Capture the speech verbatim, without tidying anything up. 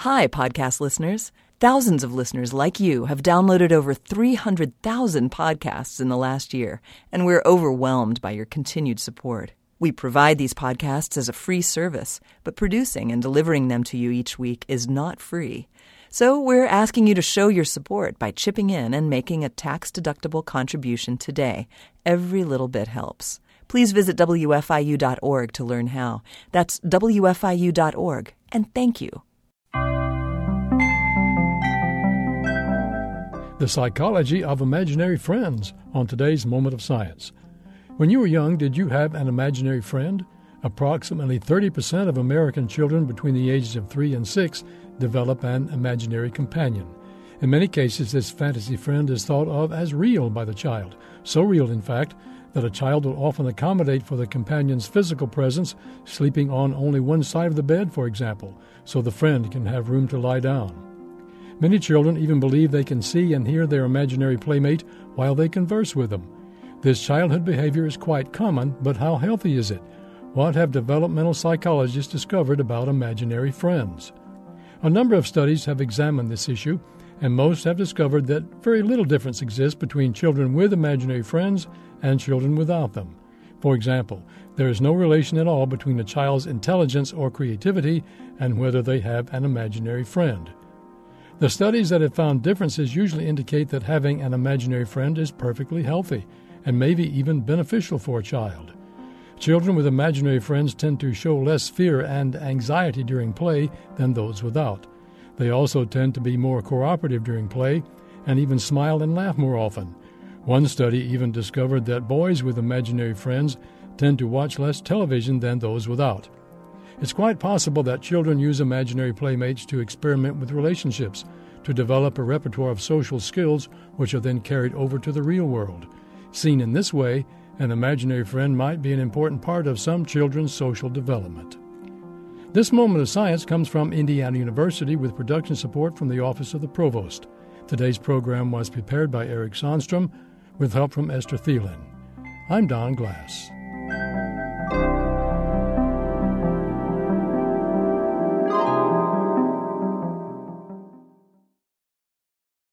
Hi, podcast listeners. Thousands of listeners like you have downloaded over three hundred thousand podcasts in the last year, and we're overwhelmed by your continued support. We provide these podcasts as a free service, but producing and delivering them to you each week is not free. So we're asking you to show your support by chipping in and making a tax-deductible contribution today. Every little bit helps. Please visit W F I U dot org to learn how. That's W F I U dot org, and thank you. The psychology of imaginary friends on today's Moment of Science. When you were young, did you have an imaginary friend? Approximately thirty percent of American children between the ages of three and six develop an imaginary companion. In many cases, this fantasy friend is thought of as real by the child. So real, in fact, that a child will often accommodate for the companion's physical presence, sleeping on only one side of the bed, for example, so the friend can have room to lie down. Many children even believe they can see and hear their imaginary playmate while they converse with them. This childhood behavior is quite common, but how healthy is it? What have developmental psychologists discovered about imaginary friends? A number of studies have examined this issue, and most have discovered that very little difference exists between children with imaginary friends and children without them. For example, there is no relation at all between a child's intelligence or creativity and whether they have an imaginary friend. The studies that have found differences usually indicate that having an imaginary friend is perfectly healthy and maybe even beneficial for a child. Children with imaginary friends tend to show less fear and anxiety during play than those without. They also tend to be more cooperative during play and even smile and laugh more often. One study even discovered that boys with imaginary friends tend to watch less television than those without. It's quite possible that children use imaginary playmates to experiment with relationships, to develop a repertoire of social skills which are then carried over to the real world. Seen in this way, an imaginary friend might be an important part of some children's social development. This Moment of Science comes from Indiana University with production support from the Office of the Provost. Today's program was prepared by Eric Sandstrom with help from Esther Thielen. I'm Don Glass.